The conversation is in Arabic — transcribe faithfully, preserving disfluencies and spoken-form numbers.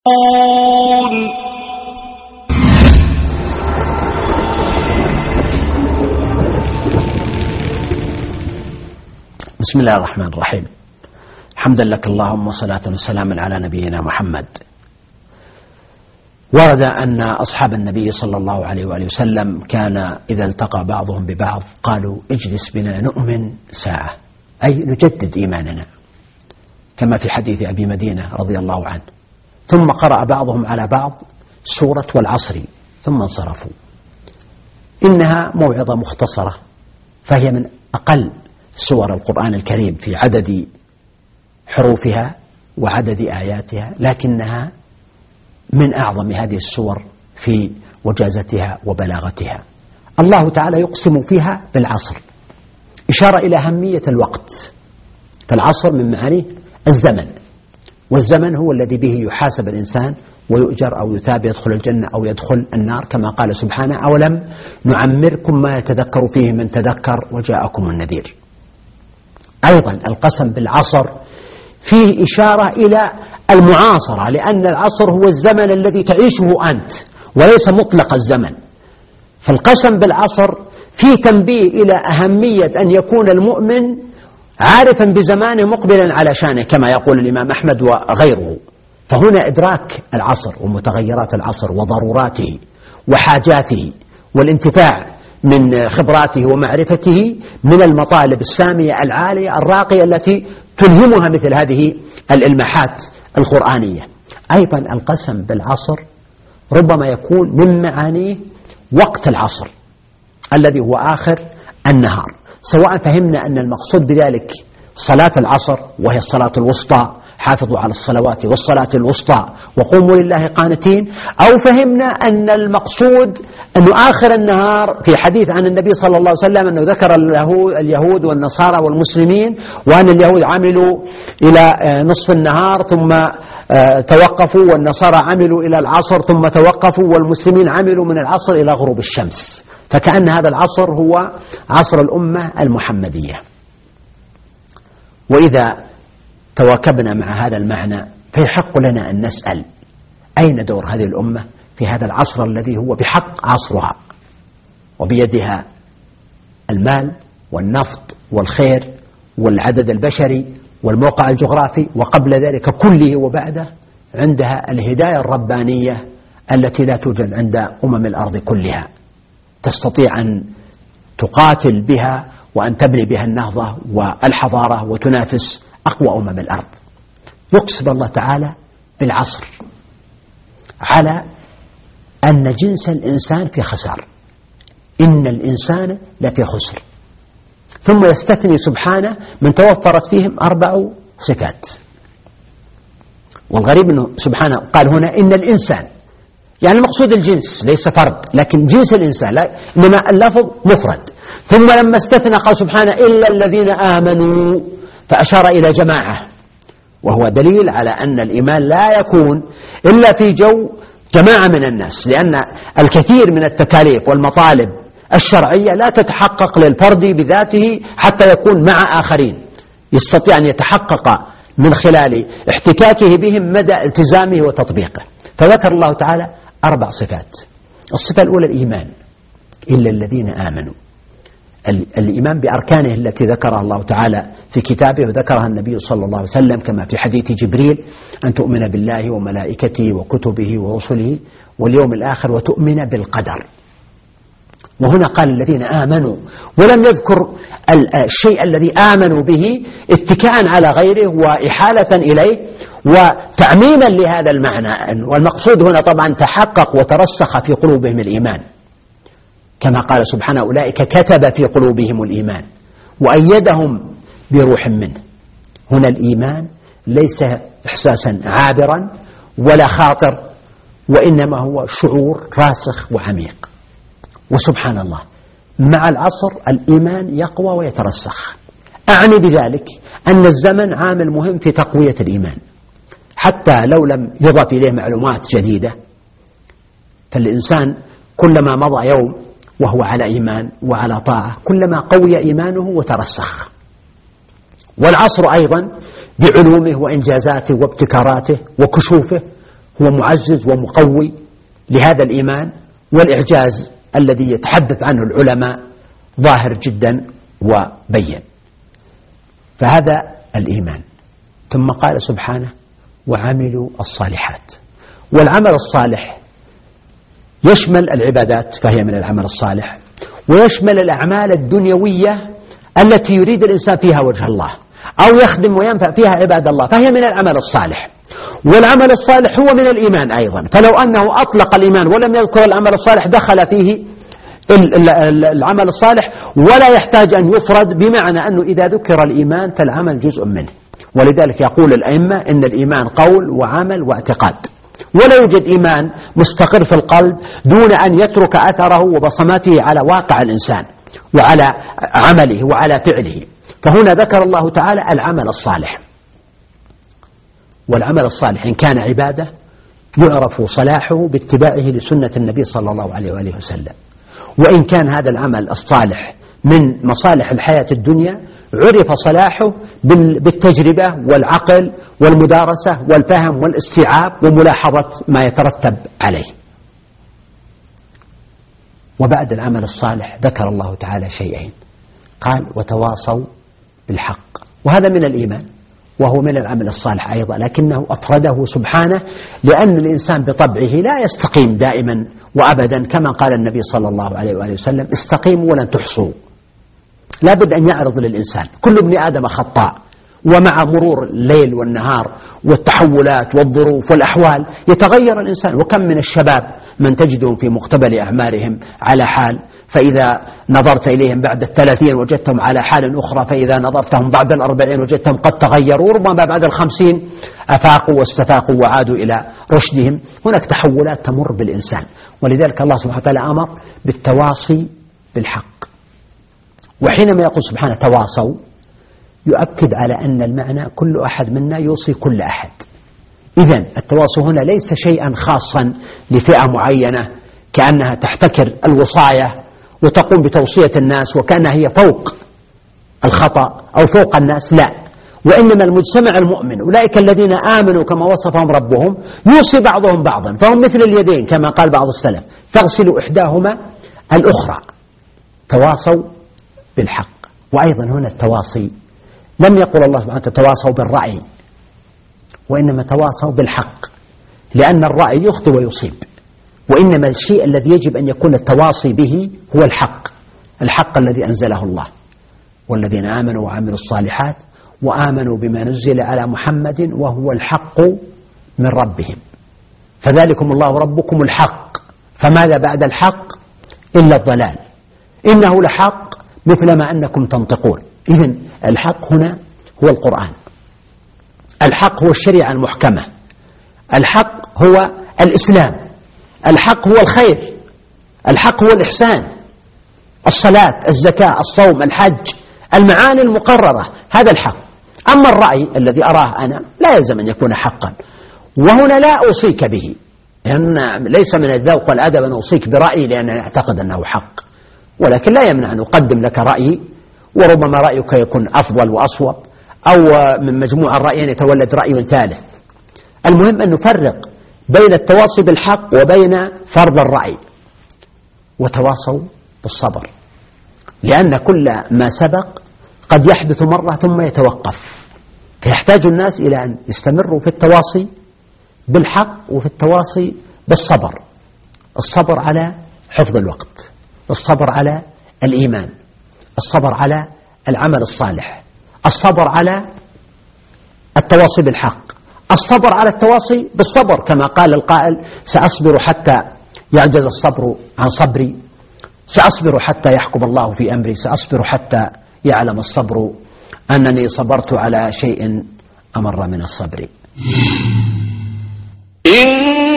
بسم الله الرحمن الرحيم. حمدا لك اللهم وصلاة وسلاما على نبينا محمد. ورد أن أصحاب النبي صلى الله عليه وآله وسلم كان إذا التقى بعضهم ببعض قالوا اجلس بنا نؤمن ساعة، أي نجدد إيماننا، كما في حديث أبي مدينة رضي الله عنه. ثم قرأ بعضهم على بعض سورة والعصر ثم انصرفوا. إنها موعظة مختصرة، فهي من أقل سور القرآن الكريم في عدد حروفها وعدد آياتها، لكنها من أعظم هذه السور في وجازتها وبلاغتها. الله تعالى يقسم فيها بالعصر، إشارة إلى أهمية الوقت. فالعصر من معانيه الزمن، والزمن هو الذي به يحاسب الإنسان ويؤجر أو يثاب، يدخل الجنة أو يدخل النار، كما قال سبحانه: أولم نعمركم ما يتذكر فيه من تذكر وجاءكم النذير. أيضا القسم بالعصر فيه إشارة إلى المعاصرة، لأن العصر هو الزمن الذي تعيشه أنت وليس مطلق الزمن. فالقسم بالعصر فيه تنبيه إلى أهمية أن يكون المؤمن عارفا بزمانه مقبلا على شانه، كما يقول الإمام أحمد وغيره. فهنا إدراك العصر ومتغيرات العصر وضروراته وحاجاته والانتفاع من خبراته ومعرفته من المطالب السامية العالية الراقية التي تلهمها مثل هذه الإلماحات القرآنية. أيضا القسم بالعصر ربما يكون من معانيه وقت العصر الذي هو آخر النهار، سواء فهمنا أن المقصود بذلك صلاة العصر وهي الصلاة الوسطى، حافظوا على الصلوات والصلاة الوسطى وقوموا لله قانتين، أو فهمنا أن المقصود أنه آخر النهار في حديث عن النبي صلى الله عليه وسلم أنه ذكر اليهود والنصارى والمسلمين، وأن اليهود عملوا إلى نصف النهار ثم توقفوا، والنصارى عملوا إلى العصر ثم توقفوا، والمسلمين عملوا من العصر إلى غروب الشمس. فكأن هذا العصر هو عصر الأمة المحمدية. وإذا تواكبنا مع هذا المعنى فيحق لنا أن نسأل: أين دور هذه الأمة في هذا العصر الذي هو بحق عصرها، وبيدها المال والنفط والخير والعدد البشري والموقع الجغرافي، وقبل ذلك كله وبعده عندها الهداية الربانية التي لا توجد عند أمم الأرض كلها، تستطيع أن تقاتل بها وأن تبني بها النهضة والحضارة وتنافس أقوى أمم الأرض. يقسم الله تعالى بالعصر على أن جنس الإنسان في خسار، إن الإنسان لفي خسر، ثم يستثني سبحانه من توفرت فيهم أربع صفات. والغريب أنه سبحانه قال هنا إن الإنسان، يعني المقصود الجنس ليس فرد، لكن جنس الإنسان لا، إنما اللفظ مفرد. ثم لما استثنى قال سبحانه إلا الذين آمنوا، فأشار إلى جماعة، وهو دليل على أن الإيمان لا يكون إلا في جو جماعة من الناس، لأن الكثير من التكاليف والمطالب الشرعية لا تتحقق للفرد بذاته حتى يكون مع آخرين يستطيع أن يتحقق من خلال احتكاكه بهم مدى التزامه وتطبيقه. فذكر الله تعالى أربع صفات. الصفة الأولى الإيمان، إلا الذين آمنوا، الإيمان بأركانه التي ذكرها الله تعالى في كتابه وذكرها النبي صلى الله عليه وسلم، كما في حديث جبريل: أن تؤمن بالله وملائكته وكتبه ورسله واليوم الآخر وتؤمن بالقدر. وهنا قال الذين آمنوا، ولم يذكر الشيء الذي آمنوا به اتكاء على غيره وإحالة إليه وتعميما لهذا المعنى. والمقصود هنا طبعا تحقق وترسخ في قلوبهم الإيمان، كما قال سبحانه: أولئك كتب في قلوبهم الإيمان وأيدهم بروح منه. هنا الإيمان ليس إحساسا عابرا ولا خاطر، وإنما هو شعور راسخ وعميق. وسبحان الله مع العصر الإيمان يقوى ويترسخ. أعني بذلك أن الزمن عامل مهم في تقوية الإيمان، حتى لو لم يضاف إليه معلومات جديدة، فالإنسان كلما مضى يوم وهو على إيمان وعلى طاعة كلما قوي إيمانه وترسخ. والعصر أيضا بعلومه وإنجازاته وابتكاراته وكشوفه هو معزز ومقوي لهذا الإيمان، والإعجاز الذي يتحدث عنه العلماء ظاهر جدا وبين. فهذا الإيمان. ثم قال سبحانه وعملوا الصالحات. والعمل الصالح يشمل العبادات فهي من العمل الصالح، ويشمل الأعمال الدنيوية التي يريد الإنسان فيها وجه الله أو يخدم وينفع فيها عباد الله فهي من العمل الصالح. والعمل الصالح هو من الإيمان أيضا، فلو أنه أطلق الإيمان ولم يذكر العمل الصالح دخل فيه العمل الصالح ولا يحتاج أن يفرد، بمعنى أنه إذا ذكر الإيمان فالعمل جزء منه. ولذلك يقول الأئمة إن الإيمان قول وعمل واعتقاد، ولا يوجد إيمان مستقر في القلب دون أن يترك أثره وبصماته على واقع الإنسان وعلى عمله وعلى فعله. فهنا ذكر الله تعالى العمل الصالح. والعمل الصالح إن كان عبادة يعرف صلاحه باتباعه لسنة النبي صلى الله عليه وآله وسلم، وإن كان هذا العمل الصالح من مصالح الحياة الدنيا عرف صلاحه بالتجربة والعقل والمدارسة والفهم والاستيعاب وملاحظة ما يترتب عليه. وبعد العمل الصالح ذكر الله تعالى شيئين، قال وتواصوا بالحق، وهذا من الإيمان وهو من العمل الصالح أيضا، لكنه أفرده سبحانه لأن الإنسان بطبعه لا يستقيم دائما وأبدا، كما قال النبي صلى الله عليه وآله وسلم استقيموا ولن تحصوا. لا بد أن يعرض للإنسان، كل ابن آدم خطاء، ومع مرور الليل والنهار والتحولات والظروف والأحوال يتغير الإنسان. وكم من الشباب من تجدهم في مقتبل أعمارهم على حال، فإذا نظرت إليهم بعد الثلاثين وجدتهم على حال أخرى، فإذا نظرتهم بعد الأربعين وجدتهم قد تغيروا، ربما بعد الخمسين أفاقوا واستفاقوا وعادوا إلى رشدهم. هناك تحولات تمر بالإنسان، ولذلك الله سبحانه وتعالى أمر بالتواصي بالحق. وحينما يقول سبحانه تواصوا يؤكد على أن المعنى كل أحد منا يوصي كل أحد. إذن التواصي هنا ليس شيئا خاصا لفئة معينة كأنها تحتكر الوصاية وتقوم بتوصية الناس وكأنها هي فوق الخطأ أو فوق الناس، لا، وإنما المجتمع المؤمن أولئك الذين آمنوا كما وصفهم ربهم يوصي بعضهم بعضا، فهم مثل اليدين كما قال بعض السلف تغسل إحداهما الأخرى. تواصوا بالحق. وأيضا هنا التواصي لم يقل الله سبحانه وتعالى تواصوا بالرأي، وإنما تواصوا بالحق، لأن الرأي يخطئ ويصيب، وإنما الشيء الذي يجب أن يكون التواصي به هو الحق، الحق الذي أنزله الله. والذين آمنوا وعملوا الصالحات وآمنوا بما نزل على محمد وهو الحق من ربهم فذلكم الله ربكم الحق، فماذا بعد الحق إلا الضلال، إنه لحق مثل ما أنكم تنطقون. إذن الحق هنا هو القرآن، الحق هو الشريعة المحكمة، الحق هو الإسلام، الحق هو الخير، الحق هو الإحسان، الصلاة، الزكاة، الصوم، الحج، المعاني المقررة، هذا الحق. أما الرأي الذي أراه أنا لا يلزم أن يكون حقا، وهنا لا أوصيك به، لأن ليس من الذوق والأدب أن أوصيك برأيي لأنني أعتقد أنه حق، ولكن لا يمنع أن أقدم لك رأيي، وربما رأيك يكون أفضل وأصوب، أو من مجموع الرأيين يتولد رأي ثالث. المهم أن نفرق بين التواصي بالحق وبين فرض الرأي. وتواصوا بالصبر، لأن كل ما سبق قد يحدث مرة ثم يتوقف، فيحتاج الناس إلى أن يستمروا في التواصي بالحق وفي التواصي بالصبر. الصبر على حفظ الوقت، الصبر على الإيمان، الصبر على العمل الصالح، الصبر على التواصي بالحق، الصبر على التواصي بالصبر، كما قال القائل سأصبر حتى يعجز الصبر عن صبري، سأصبر حتى يحكم الله في أمري، سأصبر حتى يعلم الصبر أنني صبرت على شيء أمر من الصبر. إن